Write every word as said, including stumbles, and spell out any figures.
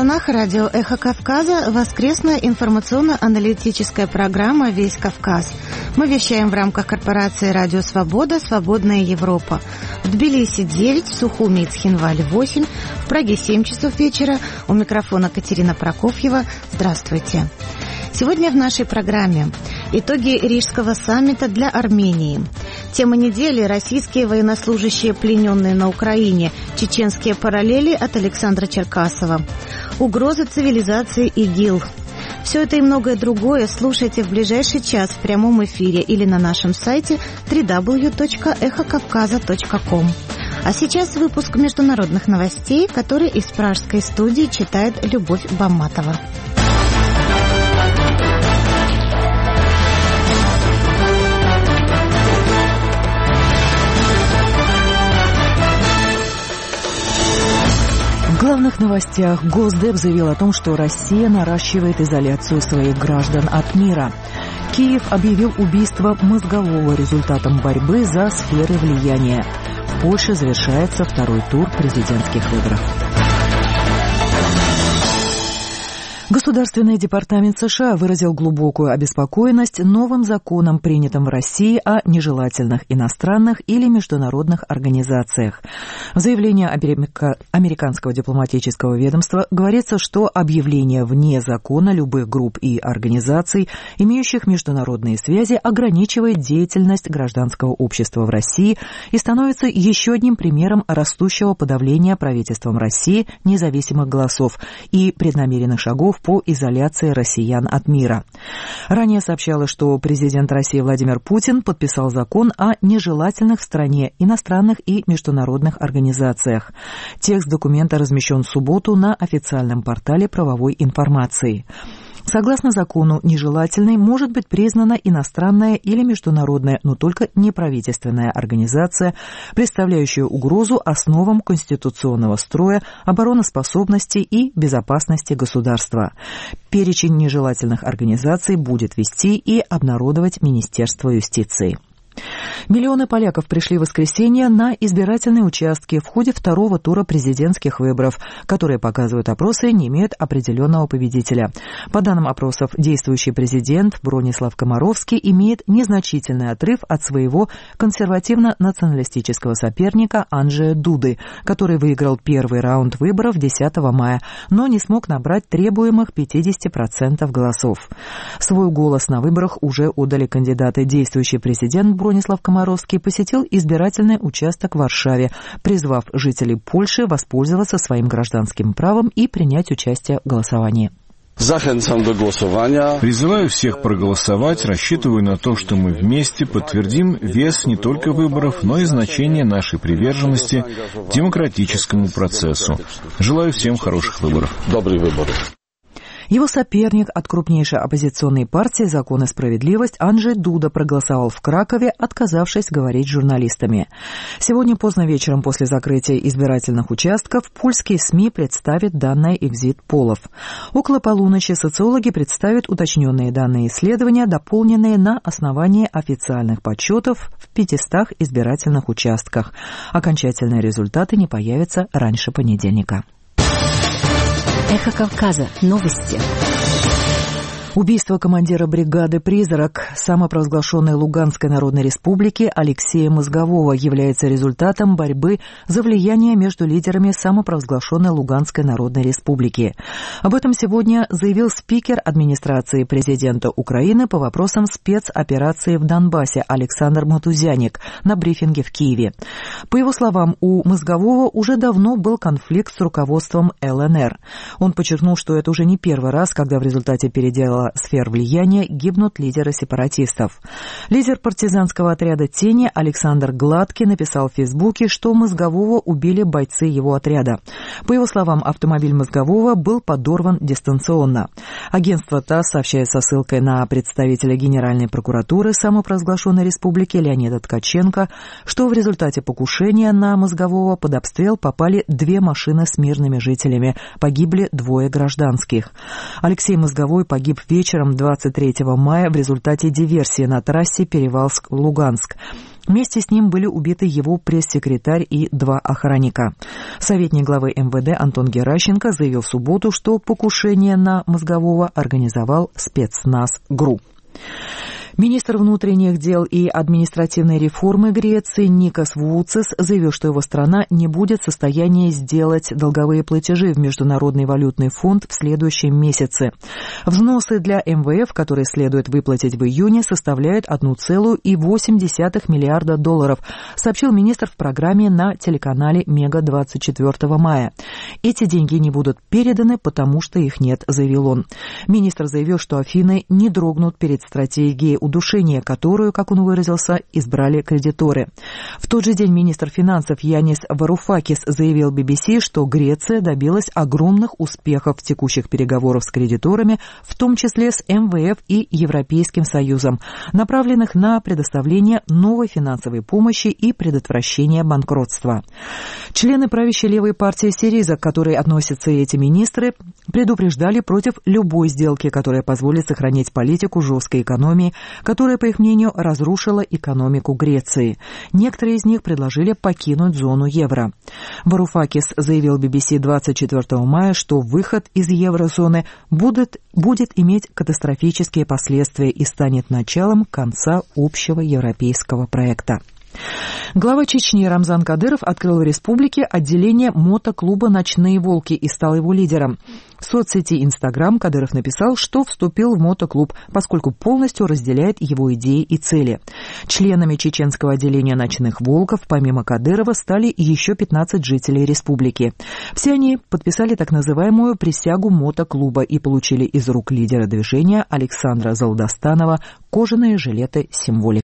волнах радио «Эхо Кавказа» воскресная информационно-аналитическая программа «Весь Кавказ». Мы вещаем в рамках корпорации «Радио Свобода. Свободная Европа». В Тбилиси девять, в Сухуми и Цхинвале восемь, в Праге семь часов вечера. У микрофона Катерина Прокофьева. Здравствуйте. Сегодня в нашей программе итоги Рижского саммита для Армении. Тема недели – российские военнослужащие, плененные на Украине. Чеченские параллели от Александра Черкасова. Угрозы цивилизации ИГИЛ. Все это и многое другое слушайте в ближайший час в прямом эфире или на нашем сайте дабл ю дабл ю дабл ю точка эхо кавказа точка ком. А сейчас выпуск международных новостей, который из пражской студии читает Любовь Бамматова. В главных новостях Госдеп заявил о том, что Россия наращивает изоляцию своих граждан от мира. Киев объявил убийство Мозгового результатом борьбы за сферы влияния. В Польше завершается второй тур президентских выборов. Государственный департамент США выразил глубокую обеспокоенность новым законом, принятым в России о нежелательных иностранных или международных организациях. В заявлении америка... американского дипломатического ведомства говорится, что объявление вне закона любых групп и организаций, имеющих международные связи, ограничивает деятельность гражданского общества в России и становится еще одним примером растущего подавления правительством России независимых голосов и преднамеренных шагов по изоляции россиян от мира. Ранее сообщалось, что президент России Владимир Путин подписал закон о нежелательных в стране иностранных и международных организациях. Текст документа размещен в субботу на официальном портале правовой информации. Согласно закону, нежелательной может быть признана иностранная или международная, но только неправительственная организация, представляющая угрозу основам конституционного строя, обороноспособности и безопасности государства. Перечень нежелательных организаций будет вести и обнародовать Министерство юстиции. Миллионы поляков пришли в воскресенье на избирательные участки в ходе второго тура президентских выборов, которые, показывают опросы, не имеют определенного победителя. По данным опросов, действующий президент Бронислав Комаровский имеет незначительный отрыв от своего консервативно-националистического соперника Анджея Дуды, который выиграл первый раунд выборов десятого мая, но не смог набрать требуемых пятьдесят процентов голосов. Свой голос на выборах уже отдали кандидаты. Действующий президент Бронислав Комаровский посетил избирательный участок в Варшаве, призвав жителей Польши воспользоваться своим гражданским правом и принять участие в голосовании. Призываю всех проголосовать, рассчитываю на то, что мы вместе подтвердим вес не только выборов, но и значение нашей приверженности демократическому процессу. Желаю всем хороших выборов. Добрых выборов. Его соперник от крупнейшей оппозиционной партии «Закон и справедливость» Анджей Дуда проголосовал в Кракове, отказавшись говорить с журналистами. Сегодня поздно вечером после закрытия избирательных участков польские СМИ представят данные экзит-полов. Около полуночи социологи представят уточненные данные исследования, дополненные на основании официальных подсчетов в пятистах избирательных участках. Окончательные результаты не появятся раньше понедельника. Эхо Кавказа. Новости. Убийство командира бригады «Призрак» самопровозглашенной Луганской Народной Республики Алексея Мозгового является результатом борьбы за влияние между лидерами самопровозглашенной Луганской Народной Республики. Об этом сегодня заявил спикер администрации президента Украины по вопросам спецоперации в Донбассе Александр Матузяник на брифинге в Киеве. По его словам, у Мозгового уже давно был конфликт с руководством ЛНР. Он подчеркнул, что это уже не первый раз, когда в результате передела сфер влияния гибнут лидеры сепаратистов. Лидер партизанского отряда «Тени» Александр Гладкий написал в Фейсбуке, что Мозгового убили бойцы его отряда. По его словам, автомобиль Мозгового был подорван дистанционно. Агентство ТАСС сообщает со ссылкой на представителя Генеральной прокуратуры самопровозглашенной республики Леонида Ткаченко, что в результате покушения на Мозгового под обстрел попали две машины с мирными жителями. Погибли двое гражданских. Алексей Мозговой погиб вечером двадцать третьего мая в результате диверсии на трассе Перевалск-Луганск. Вместе с ним были убиты его пресс-секретарь и два охранника. Советник главы эм вэ дэ Антон Геращенко заявил в субботу, что покушение на Мозгового организовал спецназ ГРУ. Министр внутренних дел и административной реформы Греции Никос Вуцис заявил, что его страна не будет в состоянии сделать долговые платежи в Международный валютный фонд в следующем месяце. Взносы для эм вэ эф, которые следует выплатить в июне, составляют одна целая восемь десятых миллиарда долларов, сообщил министр в программе на телеканале «Мега» двадцать четвёртого мая. Эти деньги не будут переданы, потому что их нет, заявил он. Министр заявил, что Афины не дрогнут перед стратегией удушения, которую, как он выразился, избрали кредиторы. В тот же день министр финансов Янис Варуфакис заявил би би си, что Греция добилась огромных успехов в текущих переговорах с кредиторами, в том числе с эм вэ эф и Европейским Союзом, направленных на предоставление новой финансовой помощи и предотвращение банкротства. Члены правящей левой партии Сириза, к которой относятся эти министры, предупреждали против любой сделки, которая позволит сохранить политику жесткой экономии, которая, по их мнению, разрушила экономику Греции. Некоторые из них предложили покинуть зону евро. Варуфакис заявил би би си двадцать четвёртого мая, что выход из еврозоны будет, будет иметь катастрофические последствия и станет началом конца общего европейского проекта. Глава Чечни Рамзан Кадыров открыл в республике отделение мотоклуба «Ночные волки» и стал его лидером. В соцсети Инстаграм Кадыров написал, что вступил в мотоклуб, поскольку полностью разделяет его идеи и цели. Членами чеченского отделения «Ночных волков» помимо Кадырова стали еще пятнадцать жителей республики. Все они подписали так называемую присягу мотоклуба и получили из рук лидера движения Александра Залдастанова кожаные жилеты с символикой.